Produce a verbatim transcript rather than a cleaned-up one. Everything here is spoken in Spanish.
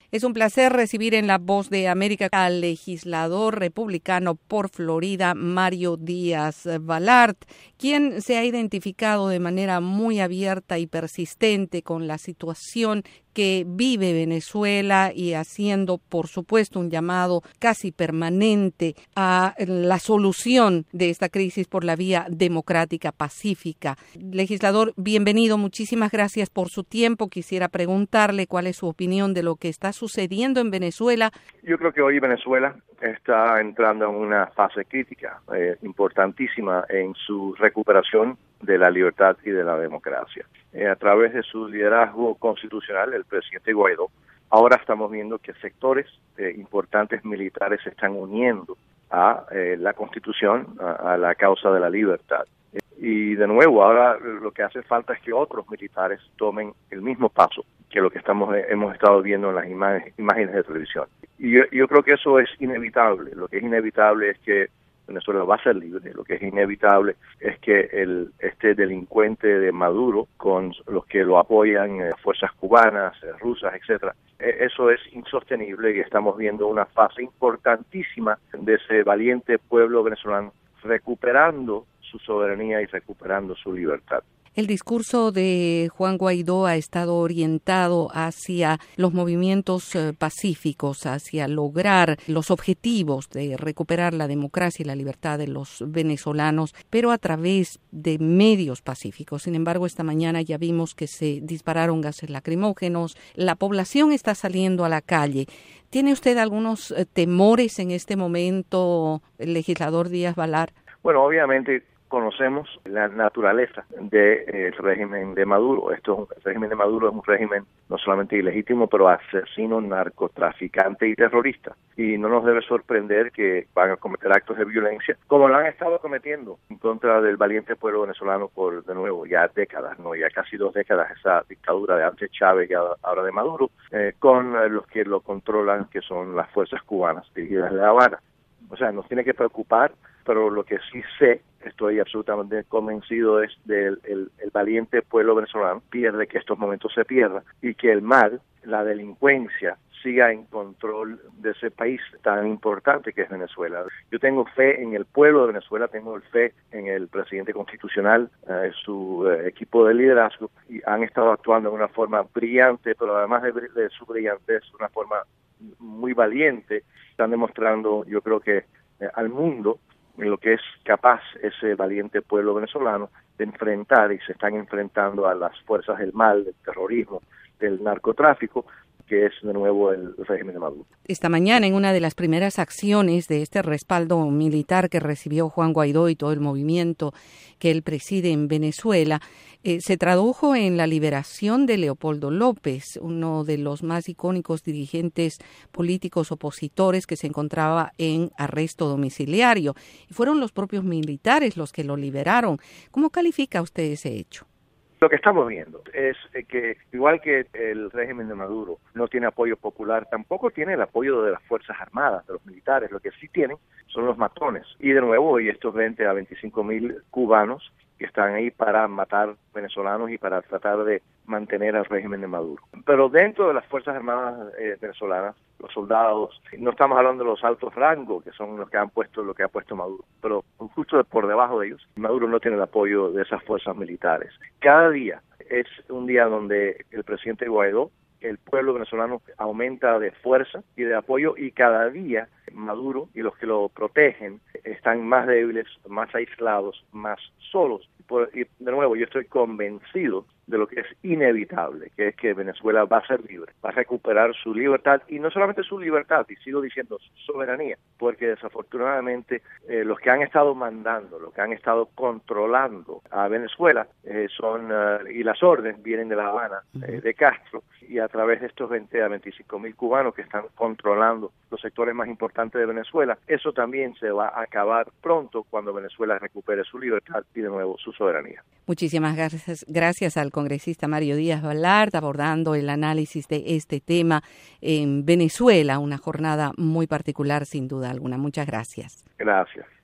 Es un placer recibir en La Voz de América al legislador republicano por Florida, Mario Díaz Balart, quien se ha identificado de manera muy abierta y persistente con la situación que vive Venezuela y haciendo, por supuesto, un llamado casi permanente a la solución de esta crisis por la vía democrática, pacífica. Legislador, bienvenido, muchísimas gracias por su tiempo. Quisiera preguntarle cuál es su opinión de lo que está sucediendo en Venezuela. Yo creo que hoy Venezuela está entrando en una fase crítica, eh, importantísima en su recuperación de la libertad y de la democracia. Eh, a través de su liderazgo constitucional, el presidente Guaidó, ahora estamos viendo que sectores eh, importantes militares se están uniendo a eh, la Constitución, a, a la causa de la libertad. Eh, y de nuevo, ahora lo que hace falta es que otros militares tomen el mismo paso que lo que estamos eh, hemos estado viendo en las imágenes, imágenes de televisión. Y yo, yo creo que eso es inevitable. Lo que es inevitable es que Venezuela va a ser libre. Lo que es inevitable es que el este delincuente de Maduro, con los que lo apoyan, eh, fuerzas cubanas, eh, rusas, etcétera, eh, eso es insostenible y estamos viendo una fase importantísima de ese valiente pueblo venezolano recuperando su soberanía y recuperando su libertad. El discurso de Juan Guaidó ha estado orientado hacia los movimientos eh, pacíficos, hacia lograr los objetivos de recuperar la democracia y la libertad de los venezolanos, pero a través de medios pacíficos. Sin embargo, esta mañana ya vimos que se dispararon gases lacrimógenos, la población está saliendo a la calle. ¿Tiene usted algunos eh, temores en este momento, el legislador Díaz Balart? Bueno, obviamente conocemos la naturaleza del régimen de Maduro. Esto, el régimen de Maduro es un régimen no solamente ilegítimo, pero asesino, narcotraficante y terrorista. Y no nos debe sorprender que van a cometer actos de violencia, como lo han estado cometiendo en contra del valiente pueblo venezolano por, de nuevo, ya décadas, no, ya casi dos décadas, esa dictadura de antes Chávez y ahora de Maduro, eh, con los que lo controlan, que son las fuerzas cubanas dirigidas de La Habana. O sea, nos tiene que preocupar, pero lo que sí sé, estoy absolutamente convencido, es del el, el valiente pueblo venezolano pierde que estos momentos se pierdan y que el mal, la delincuencia, siga en control de ese país tan importante que es Venezuela. Yo tengo fe en el pueblo de Venezuela, tengo fe en el presidente constitucional, eh, su eh, equipo de liderazgo, y han estado actuando de una forma brillante, pero además de, de su brillantez, de una forma muy valiente. Están demostrando, yo creo que eh, al mundo, en lo que es capaz ese valiente pueblo venezolano de enfrentar, y se están enfrentando a las fuerzas del mal, del terrorismo, del narcotráfico, que es de nuevo el régimen de Maduro. Esta mañana, en una de las primeras acciones de este respaldo militar que recibió Juan Guaidó y todo el movimiento que él preside en Venezuela, eh, se tradujo en la liberación de Leopoldo López, uno de los más icónicos dirigentes políticos opositores que se encontraba en arresto domiciliario. Y fueron los propios militares los que lo liberaron. ¿Cómo califica usted ese hecho? Lo que estamos viendo es que, igual que el régimen de Maduro no tiene apoyo popular, tampoco tiene el apoyo de las Fuerzas Armadas, de los militares. Lo que sí tienen son los matones. Y de nuevo, hoy estos veinte a veinticinco mil cubanos que están ahí para matar venezolanos y para tratar de mantener al régimen de Maduro. Pero dentro de las Fuerzas Armadas eh, venezolanas, los soldados, no estamos hablando de los altos rangos, que son los que han puesto lo que ha puesto Maduro, pero justo por debajo de ellos, Maduro no tiene el apoyo de esas fuerzas militares. Cada día es un día donde el presidente Guaidó, el pueblo venezolano aumenta de fuerza y de apoyo, y cada día Maduro y los que lo protegen están más débiles, más aislados, más solos. Y de nuevo, yo estoy convencido de lo que es inevitable, que es que Venezuela va a ser libre, va a recuperar su libertad, y no solamente su libertad, y sigo diciendo su soberanía, porque desafortunadamente eh, los que han estado mandando, los que han estado controlando a Venezuela eh, son, uh, y las órdenes vienen de La Habana, eh, de Castro, y a través de estos veinte a veinticinco mil cubanos que están controlando los sectores más importantes de Venezuela. Eso también se va a acabar pronto cuando Venezuela recupere su libertad y de nuevo su soberanía. Muchísimas gracias, gracias al congresista Mario Díaz Balart, abordando el análisis de este tema en Venezuela, una jornada muy particular sin duda alguna. Muchas gracias. Gracias.